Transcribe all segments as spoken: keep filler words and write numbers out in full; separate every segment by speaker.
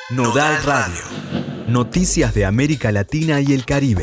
Speaker 1: Nodal Radio. Noticias de América Latina y el Caribe.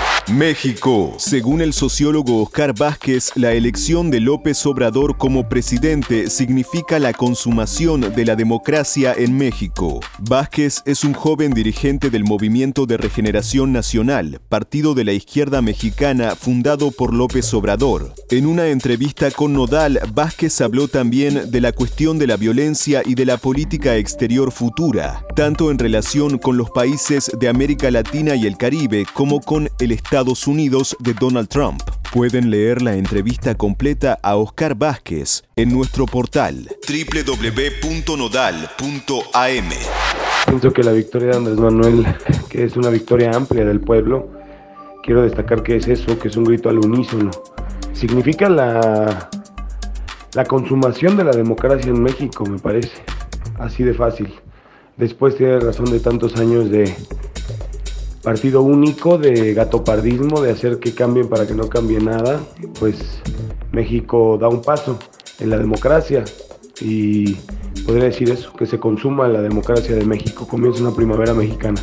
Speaker 2: México. Según el sociólogo Oscar Vázquez, la elección de López Obrador como presidente significa la consumación de la democracia en México. Vázquez es un joven dirigente del Movimiento de Regeneración Nacional, partido de la izquierda mexicana fundado por López Obrador. En una entrevista con Nodal, Vázquez habló también de la cuestión de la violencia y de la política exterior futura, tanto en relación con los países de América Latina y el Caribe como con el Estado Estados Unidos de Donald Trump. Pueden leer la entrevista completa a Oscar Vázquez en nuestro portal doble u doble u doble u punto nodal punto a eme.
Speaker 3: Pienso que la victoria de Andrés Manuel, que es una victoria amplia del pueblo, quiero destacar que es eso, que es un grito al unísono. Significa la, la consumación de la democracia en México, me parece, así de fácil. Después tiene razón de tantos años de partido único, de gatopardismo, de hacer que cambien para que no cambie nada, pues México da un paso en la democracia y podría decir eso, que se consuma la democracia de México, comienza una primavera mexicana.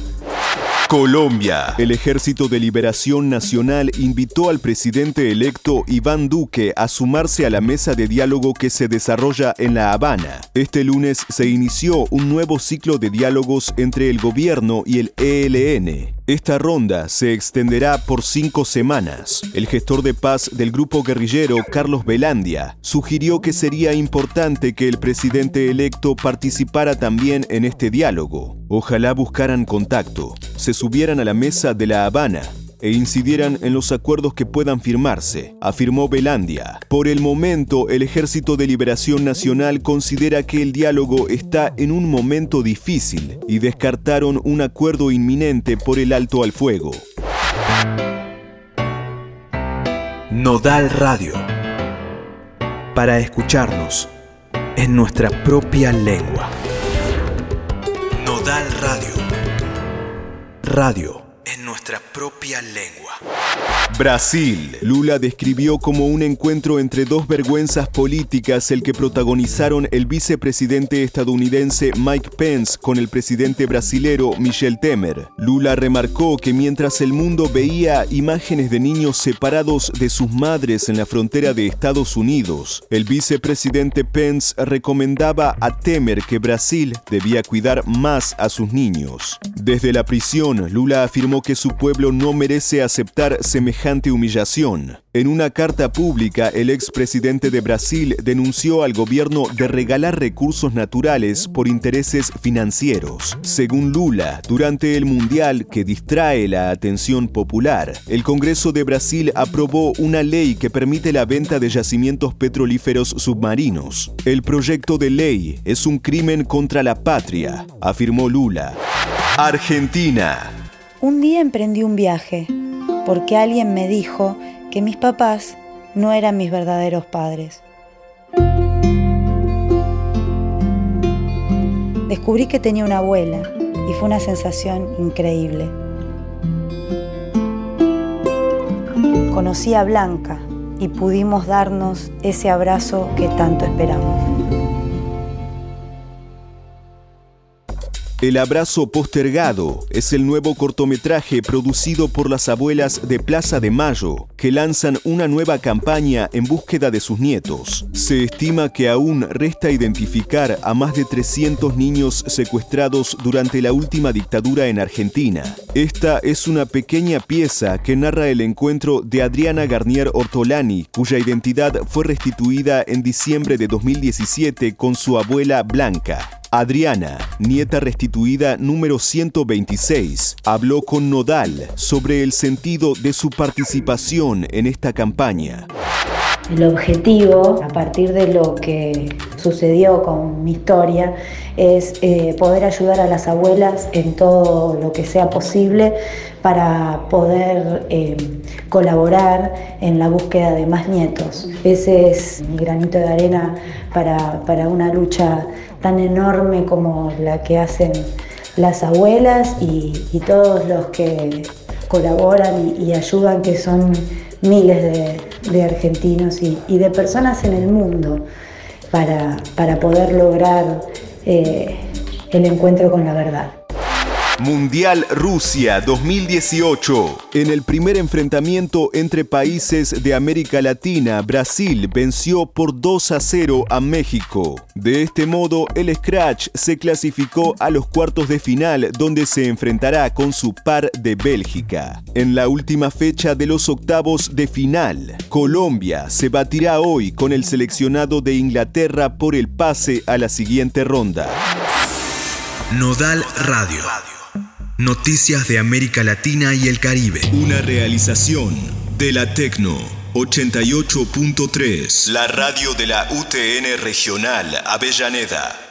Speaker 2: Colombia. El Ejército de Liberación Nacional invitó al presidente electo Iván Duque a sumarse a la mesa de diálogo que se desarrolla en La Habana. Este lunes se inició un nuevo ciclo de diálogos entre el gobierno y el E L N. Esta ronda se extenderá por cinco semanas. El gestor de paz del grupo guerrillero, Carlos Velandia, sugirió que sería importante que el presidente electo participara también en este diálogo. Ojalá buscaran contacto, se subieran a la mesa de La Habana e incidieran en los acuerdos que puedan firmarse, afirmó Velandia. Por el momento, el Ejército de Liberación Nacional considera que el diálogo está en un momento difícil y descartaron un acuerdo inminente por el alto al fuego.
Speaker 1: Nodal Radio. Para escucharnos en nuestra propia lengua. Nodal Radio. Radio en nuestra propia lengua.
Speaker 2: Brasil. Lula describió como un encuentro entre dos vergüenzas políticas el que protagonizaron el vicepresidente estadounidense Mike Pence con el presidente brasilero Michel Temer. Lula remarcó que mientras el mundo veía imágenes de niños separados de sus madres en la frontera de Estados Unidos, el vicepresidente Pence recomendaba a Temer que Brasil debía cuidar más a sus niños. Desde la prisión, Lula afirmó que su pueblo no merece aceptar semejante humillación. En una carta pública, el expresidente de Brasil denunció al gobierno de regalar recursos naturales por intereses financieros. Según Lula, durante el Mundial que distrae la atención popular, el Congreso de Brasil aprobó una ley que permite la venta de yacimientos petrolíferos submarinos. El proyecto de ley es un crimen contra la patria, afirmó Lula. Argentina.
Speaker 4: Un día emprendí un viaje porque alguien me dijo que mis papás no eran mis verdaderos padres. Descubrí que tenía una abuela y fue una sensación increíble. Conocí a Blanca y pudimos darnos ese abrazo que tanto esperamos.
Speaker 2: El abrazo postergado es el nuevo cortometraje producido por las abuelas de Plaza de Mayo, que lanzan una nueva campaña en búsqueda de sus nietos. Se estima que aún resta identificar a más de trescientos niños secuestrados durante la última dictadura en Argentina. Esta es una pequeña pieza que narra el encuentro de Adriana Garnier Ortolani, cuya identidad fue restituida en diciembre de dos mil diecisiete con su abuela Blanca. Adriana, nieta restituida número ciento veintiséis, habló con Nodal sobre el sentido de su participación en esta campaña.
Speaker 4: El objetivo, a partir de lo que sucedió con mi historia, es eh, poder ayudar a las abuelas en todo lo que sea posible para poder eh, colaborar en la búsqueda de más nietos. Ese es mi granito de arena para, para una lucha tan enorme como la que hacen las abuelas y, y todos los que colaboran y, y ayudan, que son miles de, de argentinos y, y de personas en el mundo, para, para poder lograr eh, el encuentro con la verdad.
Speaker 2: Mundial Rusia dos mil dieciocho. En el primer enfrentamiento entre países de América Latina, Brasil venció por dos a cero a México. De este modo, el Scratch se clasificó a los cuartos de final, donde se enfrentará con su par de Bélgica. En la última fecha de los octavos de final, Colombia se batirá hoy con el seleccionado de Inglaterra por el pase a la siguiente ronda.
Speaker 1: Nodal Radio. Noticias de América Latina y el Caribe.
Speaker 2: Una realización de la Tecno ochenta y ocho punto tres. La radio de la U T N Regional Avellaneda.